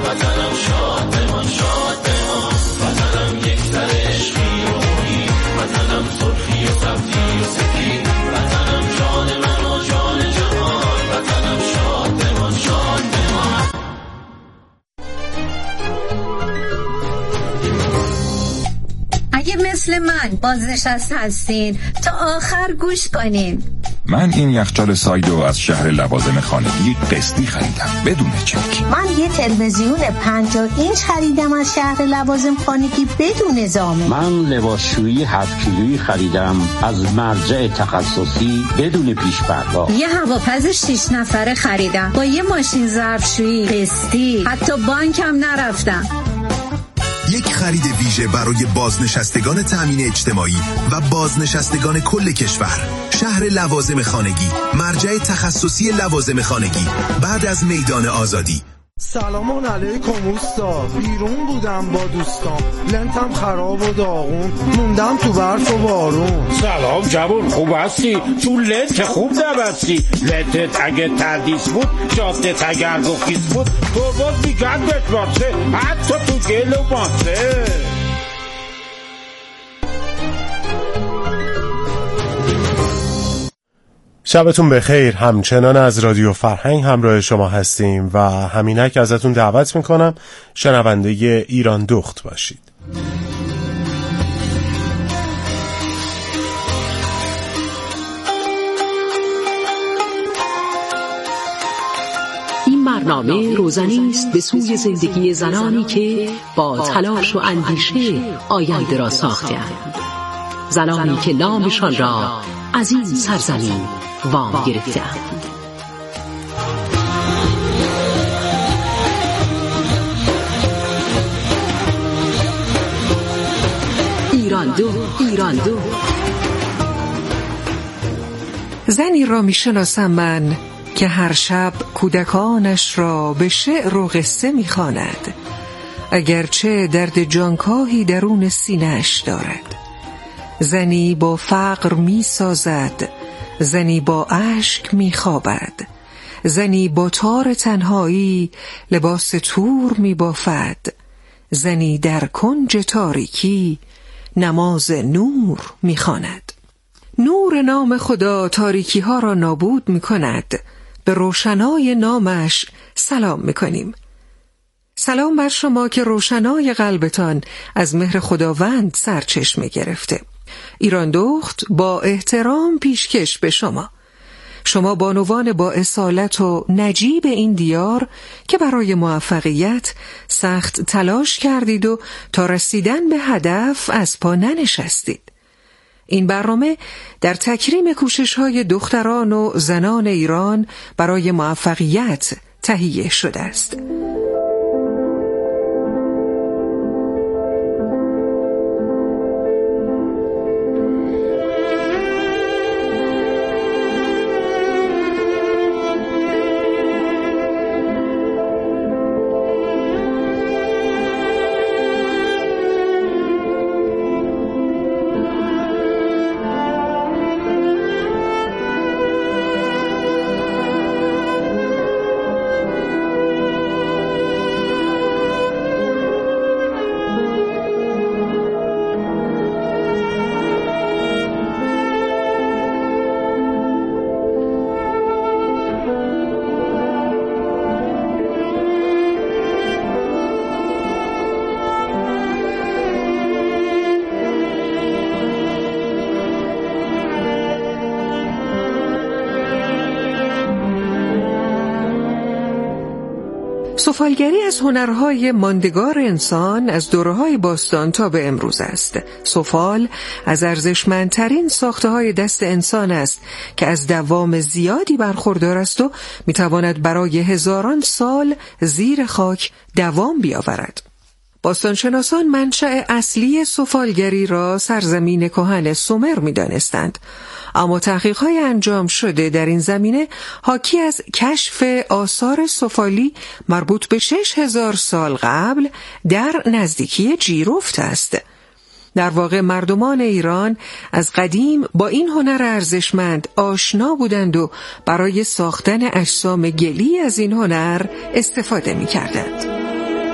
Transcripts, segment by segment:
وطنم شاد بمان شاد بمان، وطنم یک در عشقی و روحی، وطنم سرخی و سبزی و سفید، وطنم جان من و جان جهان، وطنم شاد بمان شاد بمان. اگه مثل من بازنشسته هستین تا آخر گوش کنین. من این یخچال سایدو از شهر لوازم خانگی قسطی خریدم بدون چک. من یه تلویزیون 50 اینچ خریدم از شهر لوازم خانگی بدون ضامن. من لباسشویی 7 کیلویی خریدم از مرجع تخصصی بدون پیش پرداخت. یه هواپز 6 نفره خریدم با یه ماشین ظرفشویی قسطی، حتی بانکم نرفتم. یک خرید ویژه برای بازنشستگان تامین اجتماعی و بازنشستگان کل کشور. شهر لوازم خانگی، مرجع تخصصی لوازم خانگی، بعد از میدان آزادی. سلام علیکم استاد. بیرون بودم با دوستام، لنتم خراب و داغون، موندم تو برف و بارون. سلام جوون، خوب هستی؟ تو لنت خوب نبستی. لنتت اگه تردیس بود، جادت اگر گفتیس بود، تو باز میگن بتراسه، حتی تو گل و ماسه. شبتون بخیر. همچنان از رادیو فرهنگ همراه شما هستیم و همینک ازتون دعوت میکنم شنونده ایران دخت باشید. این برنامه روزنی است به سوی زندگی زنانی که با تلاش و اندیشه آینده را ساخته‌اند. زنانی که نامشان را از این سرزمین وام گرفته‌اند. ایران دو. زنی را میشناسم من که هر شب کودکانش را به شعر و قصه میخواند، اگرچه درد جانکاهی درون سینه‌اش دارد. زنی با فقر می سازد، زنی با اشک می خوابد، زنی با تار تنهایی لباس تور می بافد، زنی در کنج تاریکی نماز نور می خواند. نور نام خدا تاریکی ها را نابود می کند. به روشنای نامش سلام می کنیم. سلام بر شما که روشنای قلبتان از مهر خداوند سرچشمه گرفته. ایران دخت با احترام پیشکش به شما بانوان با اصالت و نجیب این دیار که برای موفقیت سخت تلاش کردید و تا رسیدن به هدف از پا ننشستید. این برنامه در تکریم کوشش‌های دختران و زنان ایران برای موفقیت تهیه شده است. سفالگری از هنرهای ماندگار انسان از دوره‌های باستان تا به امروز است. سفال از ارزشمندترین ساخته‌های دست انسان است که از دوام زیادی برخوردار است و می‌تواند برای هزاران سال زیر خاک دوام بیاورد. باستانشناسان منشأ اصلی سفالگری را سرزمین کهن سومر می‌دانستند، اما تحقیق‌های انجام شده در این زمینه حاکی از کشف آثار سفالی مربوط به 6000 سال قبل در نزدیکی جیرفت است. در واقع مردمان ایران از قدیم با این هنر ارزشمند آشنا بودند و برای ساختن اجسام گلی از این هنر استفاده می‌کردند.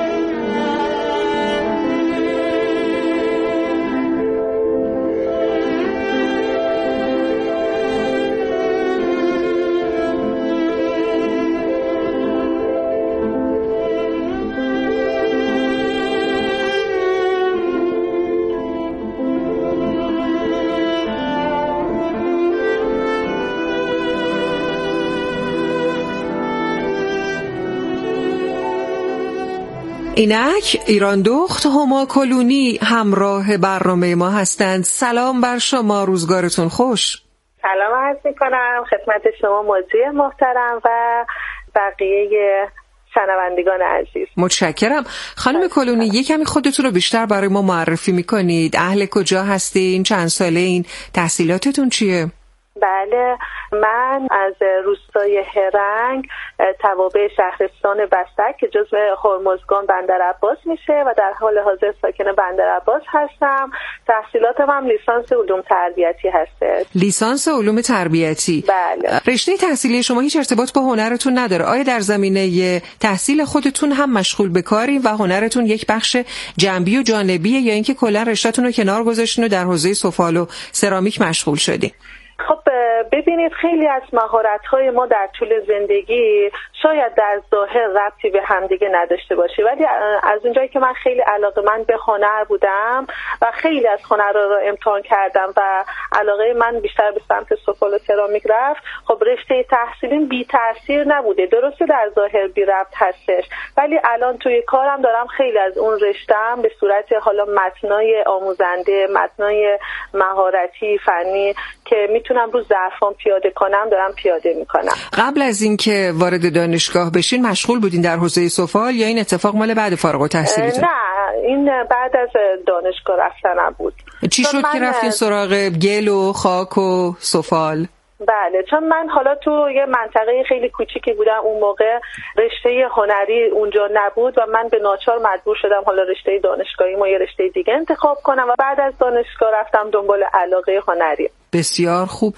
اینک ایران دخت هما کلونی همراه برنامه ما هستند. سلام بر شما، روزگارتون خوش. سلام عرض می‌کنم خدمت شما موضوع محترم و بقیه شنوندگان عزیز. متشکرم. خانم کلونی، یک کمی خودتون رو بیشتر برای ما معرفی می‌کنید؟ اهل کجا هستین؟ چند ساله این؟ تحصیلاتتون چیه؟ بله، من از روستای هرنگ توابع شهرستان بستک که جزو هرمزگان بندرعباس میشه و در حال حاضر ساکن بندرعباس هستم. تحصیلاتم هم لیسانس علوم تربیتی هسته. لیسانس علوم تربیتی. بله. رشته تحصیلی شما هیچ ارتباط با هنرتون نداره؟ آیا در زمینه تحصیل خودتون هم مشغول به کاری و هنرتون یک بخش جنبی و جانبیه، یا اینکه کلا رشته‌تون رو کنار گذاشتین و در حوزه سفال و سرامیک مشغول شدین؟ خب ببینید، خیلی از مهارت‌های ما در طول زندگی شاید در ظاهر ربطی به همدیگه نداشته باشه، ولی از اونجایی که من خیلی علاقه‌مند به هنر بودم و خیلی از هنرها رو امتحان کردم و علاقه من بیشتر به سمت سفال و سرامیک رفت، خب رشته تحصیلیم بی تاثیر نبوده. درسته در ظاهر بی ربط هستش، ولی الان توی کارم دارم خیلی از اون رشته‌ام به صورت حالا متنای آموزنده، متنای مهارتی فنی که میتونم رو ظرفام پیاده کنم دارم پیاده میکنم. قبل از اینکه وارد دانشگاه بشین مشغول بودین در حوزه سفال یا این اتفاق مال بعد فارغ التحصیلیتون؟ نه، این بعد از دانشگاه رفتنم بود. چی شد که رفتین سراغ گل و خاک و سفال؟ بله، چون من حالا تو یه منطقه خیلی کوچیکی بودم، اون موقع رشته هنری اونجا نبود و من به ناچار مجبور شدم حالا رشته دانشگاهی ما یه رشته دیگه انتخاب کنم و بعد از دانشگاه رفتم دنبال علاقه هنری. بسیار خوب.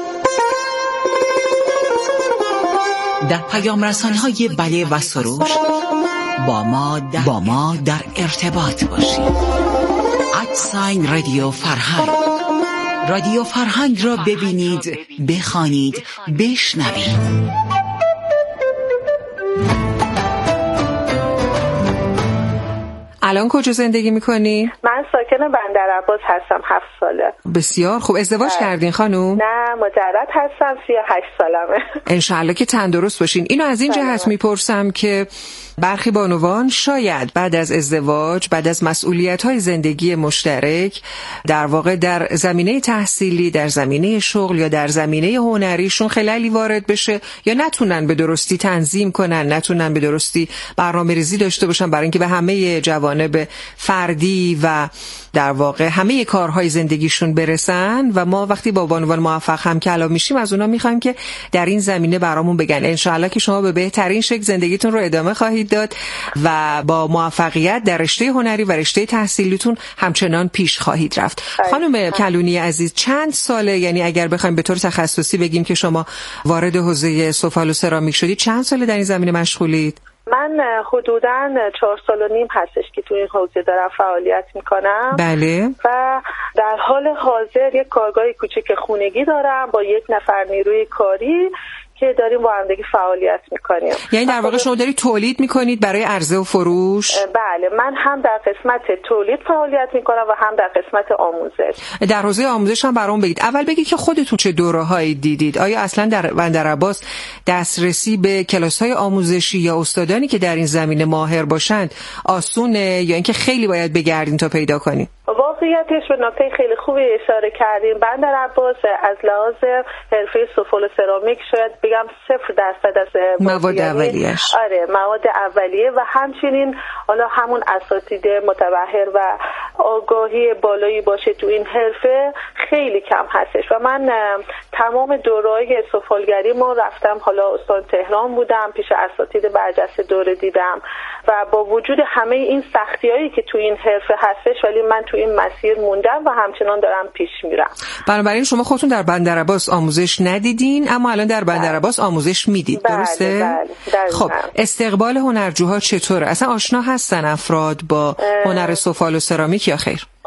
در پیام رسان‌های بله و سروش با ما در ارتباط باشید. @رادیو فرهنگ. رادیو فرهنگ را ببینید، بخوانید، بشنوید. الان کجا زندگی میکنی؟ من ساکن بندرعباس هستم، 7 ساله. بسیار خوب. ازدواج کردین خانوم؟ نه، مجرد هستم، 38 سالمه. انشالله که تندرست باشین. اینو از این جهت میپرسم که برخی بانوان شاید بعد از ازدواج، بعد از مسئولیت‌های زندگی مشترک، در واقع در زمینه تحصیلی، در زمینه شغل یا در زمینه هنریشون خلالی وارد بشه یا نتونن به درستی تنظیم کنن، نتونن به درستی برنامه‌ریزی داشته باشن برای اینکه به همه جوانب فردی و در واقع همه کارهای زندگیشون برسن. و ما وقتی با بانوان موفق هم کلام میشیم از اونا میخوایم که در این زمینه برامون بگن. انشالله که شما به بهترین شکل زندگیتون رو ادامه خواهید داد و با موفقیت در رشته هنری و رشته تحصیلیتون همچنان پیش خواهید رفت. خانم کلونی عزیز، چند ساله، یعنی اگر بخوایم به طور تخصصی بگیم که شما وارد حوزه سفال و سرامیک شدید، چند ساله در این زمینه مشغولید؟ من حدوداً 4 سال و نیم هستش که توی این حوزه دارم فعالیت میکنم. بله. و در حال حاضر یک کارگاه کوچیک خونگی دارم با 1 نفر نیروی کاری که داریم با هم دیگه فعالیت میکنیم. یعنی در واقع شما دارید تولید میکنید برای عرضه و فروش؟ بله، من هم در قسمت تولید فعالیت میکنم و هم در قسمت آموزش. در حوزه آموزش هم برام بگید. اول بگید که خودتون چه دوره‌هایی دیدید؟ آیا اصلا در بندرعباس دسترسی به کلاس‌های آموزشی یا استادانی که در این زمینه ماهر باشند آسونه یا اینکه خیلی باید بگردین تا پیدا کنید؟ واقعیتش به نکته خیلی خوبی اشاره کردیم. بندرعباس از لحاظ حرفه سفال و سرامیک شاید بگم 0% از مواد اولیه‌اش. آره، مواد اولیه و همچنین حالا همون اساتید متبحر و آگاهی بالایی باشه تو این حرفه خیلی کم هستش و من تمام دوره‌های سفالگری ما رفتم، حالا استان تهران بودم، پیش اساتید برجسته دوره دیدم و با وجود همه این سختی‌هایی که تو این حرفه هستش ولی من تو این مسیر موندم و همچنان دارم پیش میرم. بنابراین شما خودتون در بندرعباس آموزش ندیدین اما الان در بندرعباس آموزش میدید، درسته؟ بله. خب استقبال هنرجوها چطوره؟ اصلا آشنا هستن افراد با هنر سفال و سرامیک یا خیر؟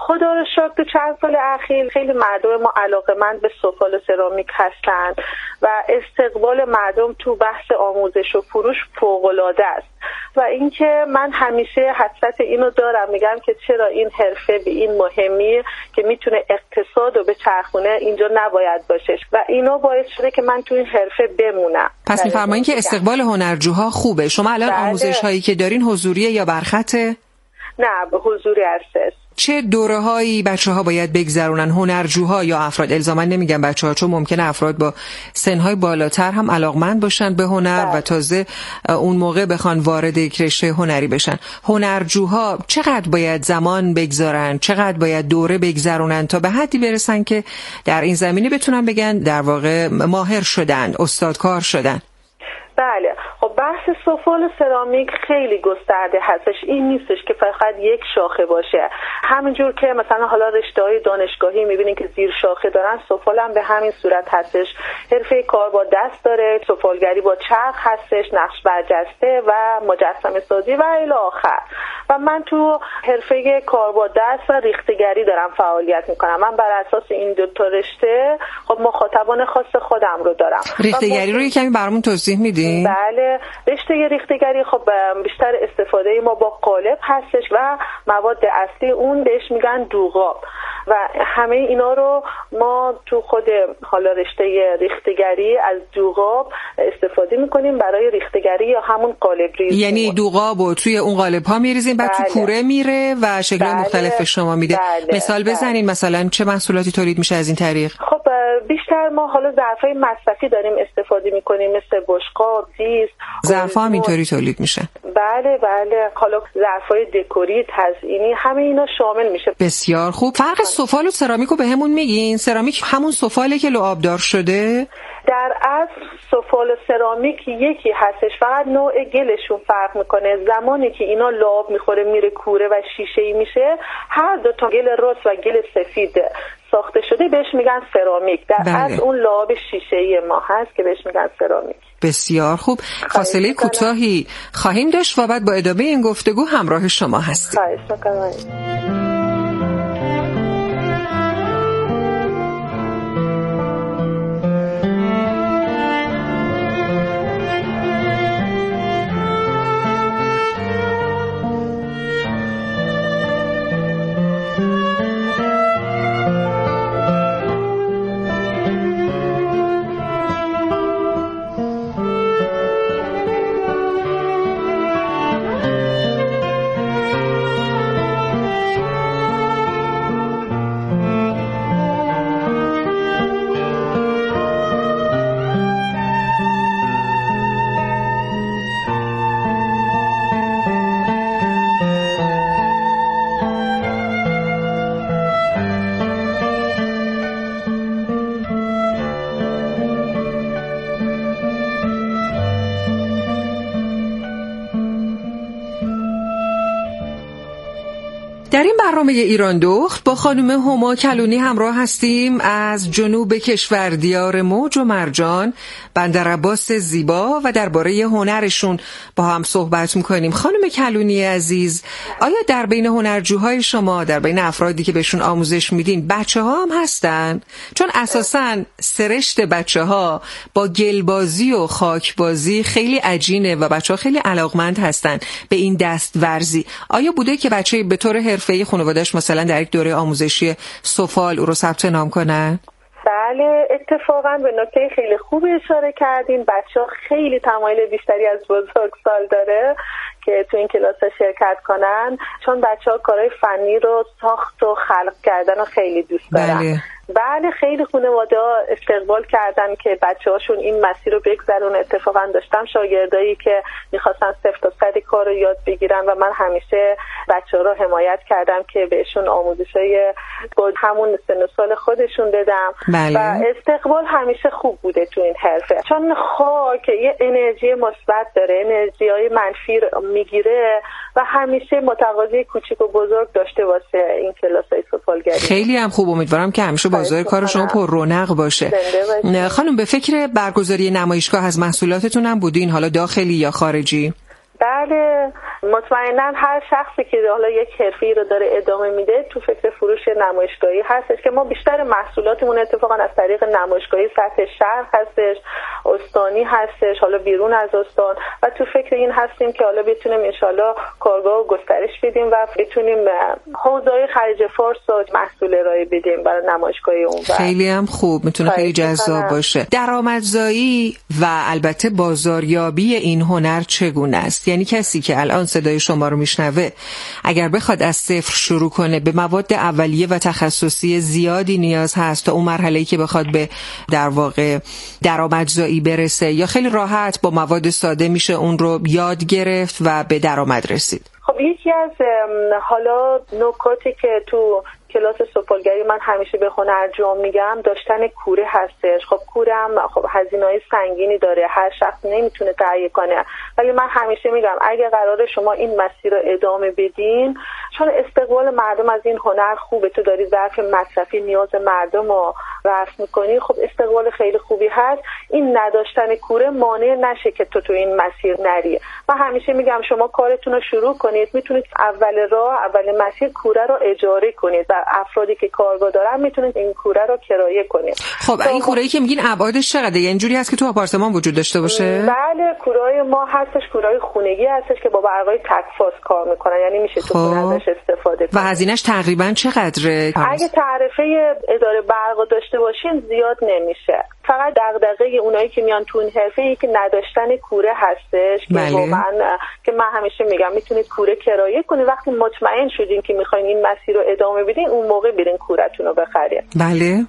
خدا رو شکر تو چند سال اخیر خیلی مردم ما علاقه‌مند به سفال و سرامیک هستن و استقبال مردم تو بحث آموزش و فروش فوق‌العاده است و اینکه من همیشه حسرت اینو دارم، میگم که چرا این حرفه به این مهمی که میتونه اقتصاد رو به چرخونه اینجا نباید باشه و اینو باعث شده که من تو این حرفه بمونم. پس میفرمایین که استقبال هنرجوها خوبه. شما الان آموزش هایی که دارین حضوریه یا برخطه؟ نه، به حضوری هست. چه دوره‌هایی بچه‌ها باید بگذرونن، هنرجوها یا افراد؟ الزاما نمیگم بچه‌ها، چون ممکنه افراد با سن‌های بالاتر هم علاقمند باشن به هنر و تازه اون موقع بخوان وارد یک رشته هنری بشن. هنرجوها چقدر باید زمان بگذارن، چقدر باید دوره بگذرونن تا به حدی برسن که در این زمینه بتونن بگن در واقع ماهر شدن، استادکار شدن؟ بله، خب بحث سفال و سرامیک خیلی گسترده هستش. این نیستش که فقط یک شاخه باشه. همینجور که مثلا حالا رشته‌های دانشگاهی می‌بینین که زیر شاخه دارن، سفال هم به همین صورت هستش. حرفه کار با دست داره، سفالگری با چرخ هستش، نقش برجسته و مجسمه سازی و الی آخر. و من تو حرفه کار با دست و ریختگری دارم فعالیت می‌کنم. من بر اساس این دو تا رشته خب مخاطبان خاص خودم رو دارم. ریختگری رو یکمی برامون توضیح میدی؟ بله، رشته ریختگری خب بیشتر استفاده ما با قالب هستش و مواد اصلی اون بهش میگن دوغاب و همه اینا رو ما تو خود حالا رشته ریختگری از دوغاب استفاده میکنیم برای ریختگری یا همون قالب ریزی. یعنی دوغاب رو توی اون قالب ها میریزیم بعد تو کوره میره و شکل مختلف شما میده. مثال بزنین، مثلا چه محصولاتی تولید میشه از این طریق؟ خب بیشتر ما حالا ظرفای مصرفی داریم استفاده میکنیم، مثل بشقاب، دیس. ظرفا هم اینطوری تولید میشه؟ بله، حالا ظرفای دکوری، تزئینی، همه اینا شامل میشه. بسیار خوب. فرق سفال و سرامیک رو بهمون میگین؟ سرامیک همون سفاله که لعابدار شده؟ در اصل سفال و سرامیک یکی هستش، فقط نوع گلشون فرق میکنه. زمانی که اینا لعاب میخوره میره کوره و شیشه‌ای میشه، هر دو تا گل رس و گل سفید ساخته شده بهش میگن سرامیک. در اصل اون لعاب شیشه‌ای ما هست که بهش میگن سرامیک. بسیار خوب. فاصله کوتاهی خواهیم داشت و بعد با ادامه این گفتگو همراه شما هستیم. خواهش می‌کنم. در این برنامه ایران دخت با خانم هما کلونی همراه هستیم از جنوب کشور، دیار موج و مرجان، بندر عباس زیبا، و درباره هنرشون با هم صحبت میکنیم. خانم کلونی عزیز، آیا در بین هنرجوهای شما، در بین افرادی که بهشون آموزش میدین، بچه ها هم هستن؟ چون اساساً سرشت بچه ها با گلبازی و خاکبازی خیلی عجینه و بچه ها خیلی علاقمند هستن به این دست ورزی. آیا بوده که بچه به طور حرفه‌ای خانواده‌اش مثلا در یک دوره آموزشی سفال او رو ثبت نام کنن؟ بله، اتفاقا به نکته خیلی خوبی اشاره کردین. بچه‌ها خیلی تمایل بیشتری از بزرگسال داره که تو این کلاس‌ها شرکت کنن، چون بچه‌ها کارهای فنی رو ساخت و خلق کردن رو خیلی دوست دارن. بله، خیلی خانواده‌ها استقبال کردن که بچه‌هاشون این مسیر رو بگذرون. اتفاقا داشتم شاگردایی که می‌خواستن صفر تا صد کار رو یاد بگیرن و من همیشه بچه‌ها رو حمایت کردم که بهشون آموزش‌های با همون سن و سال خودشون بدم. بله. و استقبال همیشه خوب بوده تو این حرفه، چون خاک یه انرژی مثبت داره، انرژی‌های منفی میگیره و همیشه متقاضی کوچیک و بزرگ داشته واسه این کلاس‌های سفالگری. خیلی هم خوب. امیدوارم که همیشه بازار کار شما پر رونق باشه. خانم، به فکر برگزاری نمایشگاه از محصولاتتون هم بودین، حالا داخلی یا خارجی؟ بله، مطمئنا هر شخصی که حالا یک حرفه‌ای رو داره ادامه میده تو فکر فروش نمایشگاهی هستش که ما بیشتر محصولاتمون اتفاقا از طریق نمایشگاهی سطح شهر هستش، استانی هستش، حالا بیرون از استان، و تو فکر این هستیم که حالا بتونیم انشالله کارگاه رو گسترش بدیم و بتونیم حوزه‌های خلیج فارس رو محصول ارائه بدیم برای نمایشگاهی اون. خیلی هم خوب، میتونه خیلی جذاب باشه. درآمدزایی و البته بازاریابی این هنر چگونه است؟ یعنی کسی که الان صدای شما رو میشنوه اگر بخواد از صفر شروع کنه، به مواد اولیه و تخصصی زیادی نیاز هست تا اون مرحله‌ای که بخواد به در واقع درآمدزایی برسه، یا خیلی راحت با مواد ساده میشه اون رو یاد گرفت و به درآمد رسید؟ خب یکی از حالا نکاتی که تو کلاس سفالگری من همیشه به هنرجویان میگم داشتن کوره هستش. خب کوره هم خب هزینه‌های سنگینی داره، هر شخص نمیتونه تهیه کنه، ولی من همیشه میگم اگه قراره شما این مسیر رو ادامه بدین، چون استقبال مردم از این هنر خوبه، تو داری ظرف مصرفی نیاز مردم رو رفع میکنی، خب استقبال خیلی خوبی هست. این نداشتن کوره مانع نشه که تو این مسیر نری. من همیشه میگم شما کارتون رو شروع کنید، میتونید اول مسیر کوره رو اجاره کنید و افرادی که کارگاه دارن میتونید این کوره رو کرایه کنید. خب این کوره‌ای که میگین ابعادش چقدره؟ یعنی اینجوری هست که تو آپارتمان وجود داشته باشه؟ بله، کوره‌های ما هستش، کوره‌های خونگی هستش که با برقای تکفاس کار میکنن، یعنی میشه تو خونه ازش استفاده کنید. و هزینه‌اش تقریبا چقدره؟ اگه تعرفه اداره برق داشته باشین زیاد نمیشه. فقط دغدغه اونایی که میان تو این حرفه‌ای که نداشتن کوره هستش که واقعا که من همیشه میگم میتونید کوره کرایه کنید، وقتی مطمئن شدین که میخواین این مسیر رو ادامه بدین اون موقع برین کورتون رو بخرید. بله.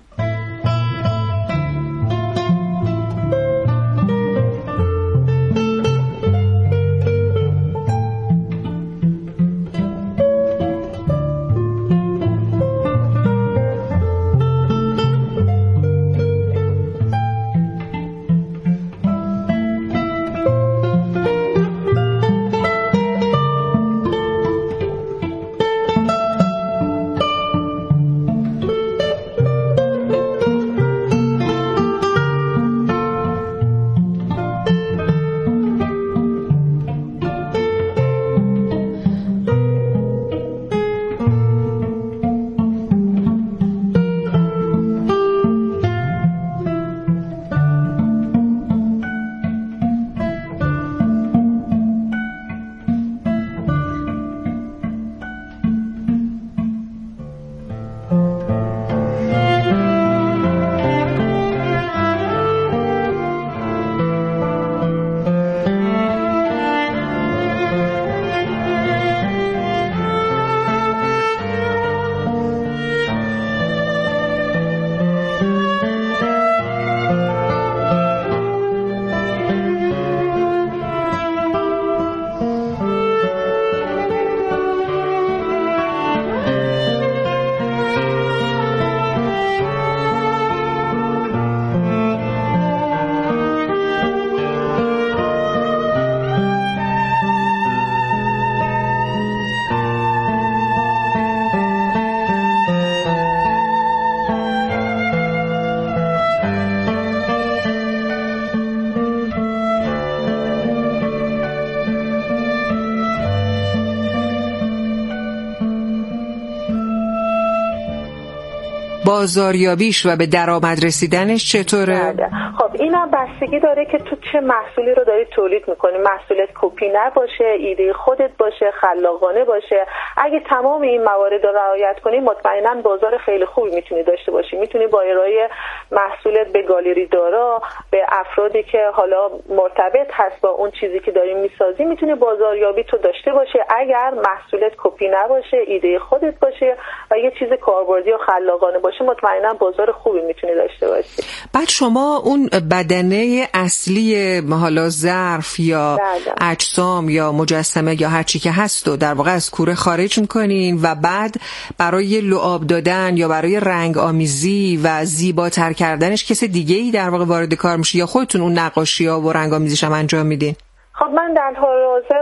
بازاریابیش و به درآمد رسیدنش چطوره؟ خب اینم بستگی داره که تو چه محصولی رو داری تولید میکنی. محصولت کپی نباشه، ایده خودت باشه، خلاقانه باشه. اگه تمام این موارد رو رعایت کنی مطمئنا بازار خیلی خوبی میتونی داشته باشی. میتونی با ارائه محصولت به گالری دارا، به افرادی که حالا مرتبط هست با اون چیزی که داری میسازی، میتونی بازاریابی تو داشته باشه اگر محصولت کپی نباشه، ایده خودت باشه و یه چیز کاربردی و خلاقانه باشه، مطمئنا بازار خوبی میتونی داشته باشی. بعد شما اون بدنه اصلی حالا ظرف یا اجسام یا مجسمه یا هر چی که هست و در واقع از کوره خارج میکنین و بعد برای لعاب دادن یا برای رنگ آمیزی و زیباتر کردنش کسی دیگه ای در واقع وارد کار میشه یا خودتون اون نقاشی‌ها و رنگ آمیزیش هم انجام میدین؟ خب من در حال حاضر خب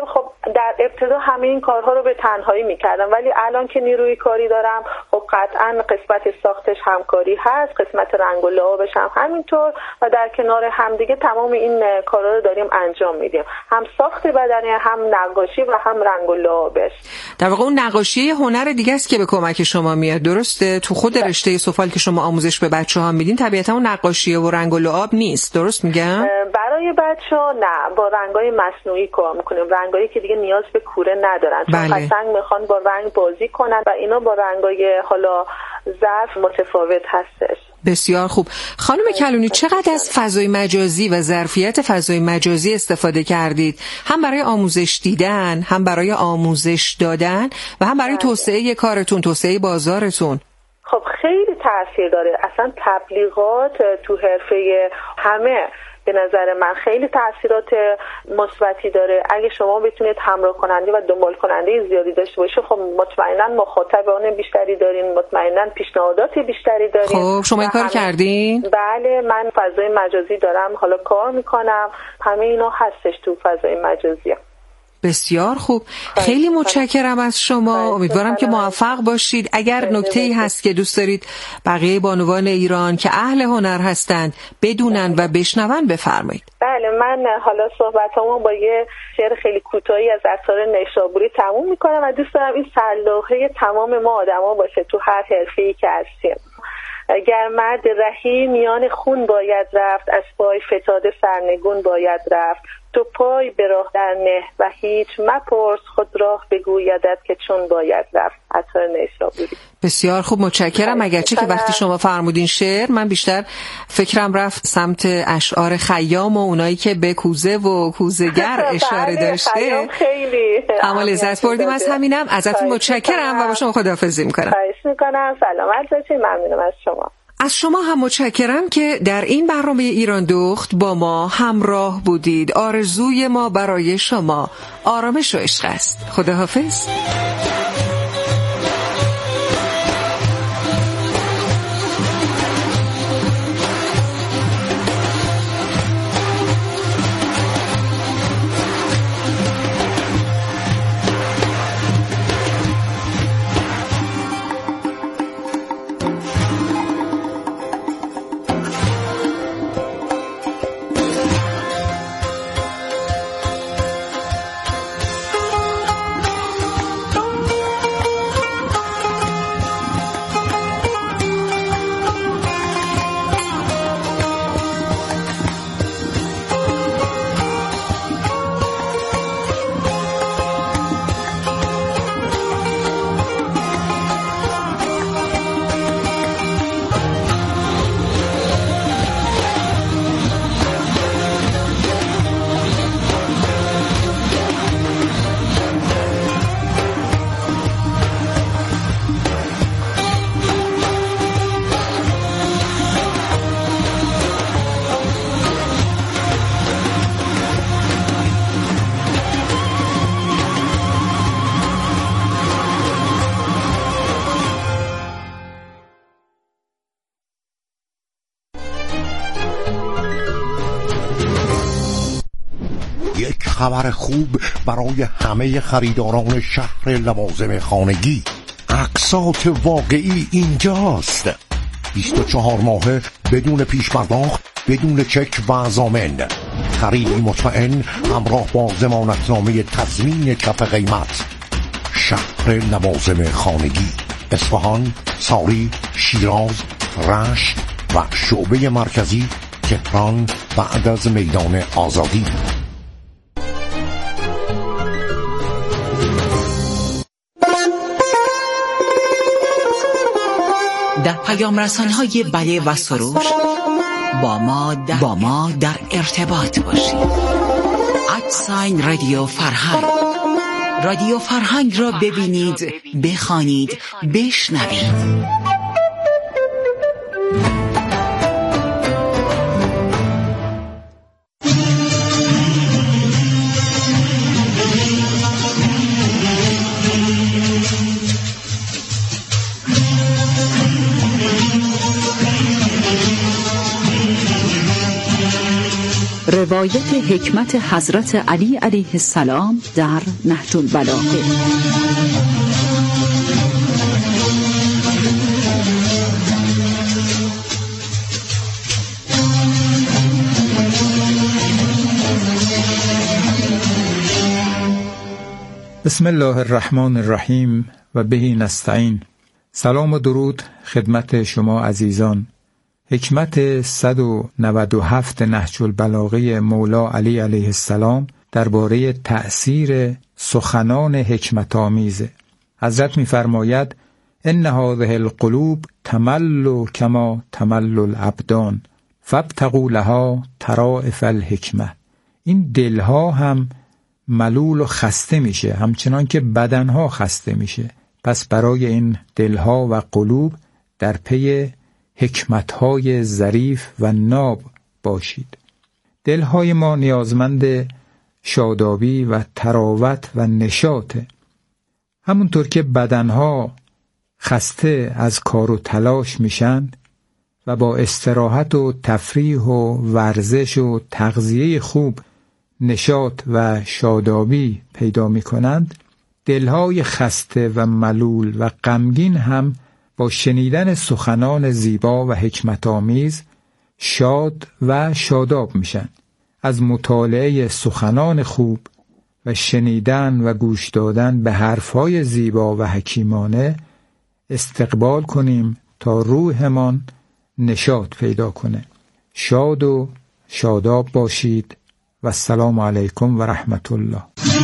در ابتدا همه این کارها رو به تنهایی میکردم، ولی الان که نیروی کاری دارم خب قطعا قسمت ساختش همکاری هست، قسمت رنگ و لعابش هم همینطور و در کنار همدیگه تمام این کارا رو داریم انجام میدیم، هم ساخت بدنی، هم نقاشی و هم رنگ و لعابش. در واقع اون نقاشی هنر دیگه است که به کمک شما میاد، درسته؟ تو خود رشته سفال که شما آموزش به بچه‌ها میدین طبیعتا اون نقاشی و رنگ و لعاب نیست، درست میگم؟ برای بچه‌ها نه، با رنگای مصنوعی کار میکنیم، رنگایی که دیگه نیاز به کوره ندارن، چون قشنگ میخوان با رنگ بازی کنن و اینا با رنگای حالا ظرف متفاوت هستش. بسیار خوب. خانم کلونی، چقدر از فضای مجازی و ظرفیت فضای مجازی استفاده کردید؟ هم برای آموزش دیدن، هم برای آموزش دادن و هم برای توسعه کارتون، توسعه بازارتون. خب خیلی تاثیر داره، اصلا تبلیغات تو حرفه همه به نظر من خیلی تاثیرات مثبتی داره. اگه شما بتونید همراه کننده و دنبال کننده زیادی داشته باشید خب مطمئنا مخاطبان بیشتری دارین، مطمئنا پیشنهادات بیشتری دارین. خب شما این کار کردین؟ بله، من فضای مجازی دارم حالا کار میکنم، همه اینا هستش تو فضای مجازی. بسیار خوب، خیلی متشکرم از شما، امیدوارم که موفق باشید. اگر نکته‌ای هست که دوست دارید بقیه بانوان ایران که اهل هنر هستند بدونن و بشنون بفرمایید. بله، من حالا صحبتامو با یه شعر خیلی کوتاهی از عطار نیشابوری تموم میکنم و دوست دارم این سرلوحه تمام ما آدما باشه تو هر حرفه‌ای که هستیم. گر مرد رهی میان خون باید رفت، از پای فتاده سرنگون باید رفت، تو پای به راه در نه و هیچ مپرس، خود راه بگویدت که چون باید رفت. عطار نیشابوری. بسیار خوب، متشکرم. اگرچه که وقتی شما فرمودین شعر من بیشتر فکرم رفت سمت اشعار خیام و اونایی که به کوزه و کوزه‌گر اشاره داشته، اما لذت بردیم از همینم. ازتون متشکرم و با شما خداحافظی میکنم. خواهش میکنم، سلامت باشید. ممنونم از شما. از شما هم متشکرم که در این برنامه ایران دخت با ما همراه بودید. آرزوی ما برای شما آرامش و عشق است. خداحافظ. خبر خوب برای همه خریداران شهر لوازم خانگی. اقساط واقعی اینجاست. 24 ماهه بدون پیش پرداخت، بدون چک و ضامن. خریدی مطمئن همراه با ضمانتنامه تضمین کف قیمت. شهر لوازم خانگی، اصفهان، ساری، شیراز، رشت و شعبه مرکزی تهران بعد از میدان آزادی. در پیام رسانه‌های بله و سروش با ما در ارتباط باشید. @رادیو فرهنگ. رادیو فرهنگ را ببینید، بخوانید، بشنوید. روایت حکمت حضرت علی علیه السلام در نهج البلاغه. بسم الله الرحمن الرحیم و به نستعین. سلام و درود خدمت شما عزیزان. حکمت 197 نهج البلاغه مولا علی علیه السلام درباره تأثیر سخنان حکمت آمیز. حضرت می‌فرماید ان هذه القلوب تمل کما تمل الابدان فابتغوا لها طرائف الحکمه. این دلها هم ملول و خسته میشه همچنان که بدنها خسته میشه. پس برای این دلها و قلوب در پی حکمتهای ظریف و ناب باشید. دلهای ما نیازمند شادابی و تراوت و نشاطه. همونطور که بدنها خسته از کار و تلاش میشن و با استراحت و تفریح و ورزش و تغذیه خوب نشاط و شادابی پیدا می کنند، دلهای خسته و ملول و غمگین هم با شنیدن سخنان زیبا و حکمت آمیز شاد و شاداب میشن. از مطالعه سخنان خوب و شنیدن و گوش دادن به حرفهای زیبا و حکیمانه استقبال کنیم تا روحمان نشاط پیدا کنه. شاد و شاداب باشید و السلام علیکم و رحمت الله.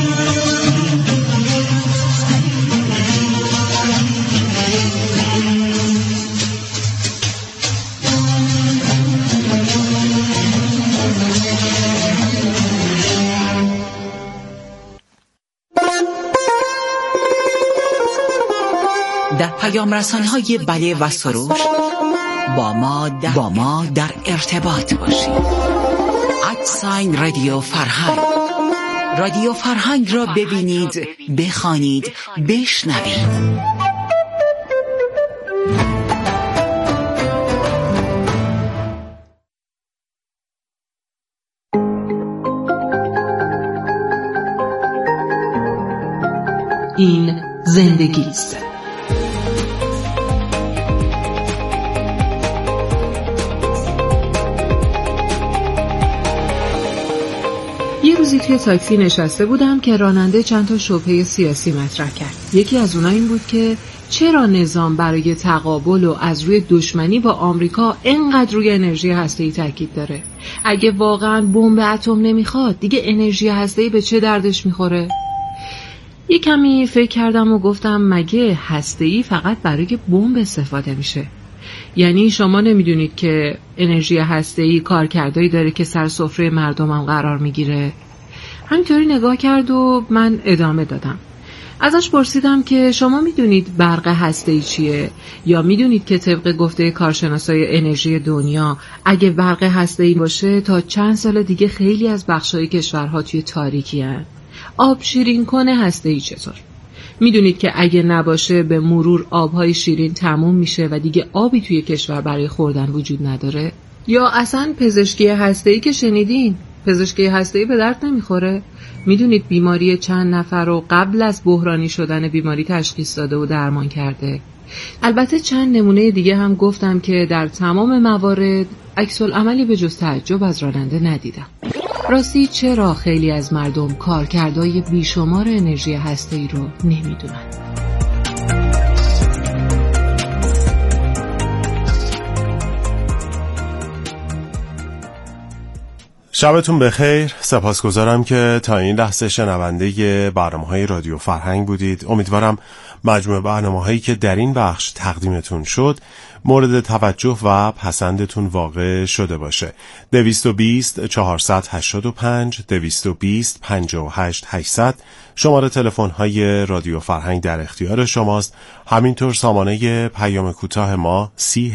در پیام رسانه‌های بله و سروش با ما در ارتباط باشید. @ رادیو فرهنگ. رادیو فرهنگ را ببینید، بخوانید، بشنوید. این زندگی است. یه روزی توی تاکسی نشسته بودم که راننده چند تا شبهه سیاسی مطرح کرد. یکی از اونها این بود که چرا نظام برای تقابل و از روی دشمنی با آمریکا اینقدر روی انرژی هسته‌ای تاکید داره؟ اگه واقعاً بمب اتم نمیخواد، دیگه انرژی هسته‌ای به چه دردش میخوره؟ یه کمی فکر کردم و گفتم مگه هسته‌ای فقط برای بمب استفاده میشه؟ یعنی شما نمیدونید که انرژی هسته‌ای کارکردایی داره که سر سفره مردمم قرار میگیره؟ همینطوری نگاه کرد و من ادامه دادم. ازش پرسیدم که شما میدونید برق هسته‌ای چیه؟ یا میدونید که طبق گفته کارشناسای انرژی دنیا اگه برق هسته‌ای باشه تا چند سال دیگه خیلی از بخشای کشورها توی تاریکی هستن؟ آب شیرین کنه هسته‌ای چطور؟ میدونید که اگه نباشه به مرور آبهای شیرین تموم میشه و دیگه آبی توی کشور برای خوردن وجود نداره؟ یا اصلا پزشکی هسته‌ای که شنیدین، پزشکی هسته‌ای به درد نمیخوره؟ میدونید بیماری چند نفر رو قبل از بحرانی شدن بیماری تشخیص داده و درمان کرده؟ البته چند نمونه دیگه هم گفتم که در تمام موارد عکس العملی به جز تعجب از راننده ندیدم. راستی چرا خیلی از مردم کارکردهای بیشمار انرژی هسته‌ای رو نمیدونن؟ شبتون بخیر. سپاسگزارم که تا این لحظه شنونده برنامه‌های رادیو فرهنگ بودید. امیدوارم مجموع برنامه‌هایی که در این بخش تقدیمتون شد مورد توجه و پسندتون واقع شده باشه. 220 485 220 58 800 شماره تلفن‌های رادیو فرهنگ در اختیار شماست. همینطور سامانه پیام کوتاه ما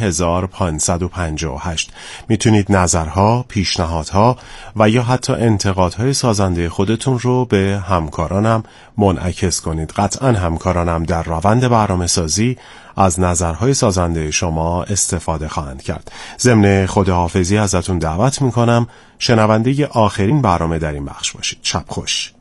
30558. میتونید نظرها، پیشنهادها و یا حتی انتقادهای سازنده خودتون رو به همکارانم منعکس کنید. قطعاً همکارانم در روند برنامه‌سازی از نظرهای سازنده شما استفاده خواهند کرد. ضمن خداحافظی ازتون دعوت میکنم شنونده آخرین برنامه در این بخش باشید. شب خوش.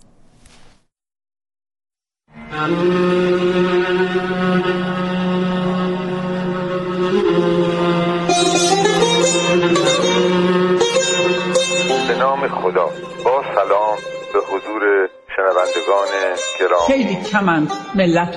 به نام خدا. با سلام به حضور شنوندگان گرامی. خیلی کمند ملت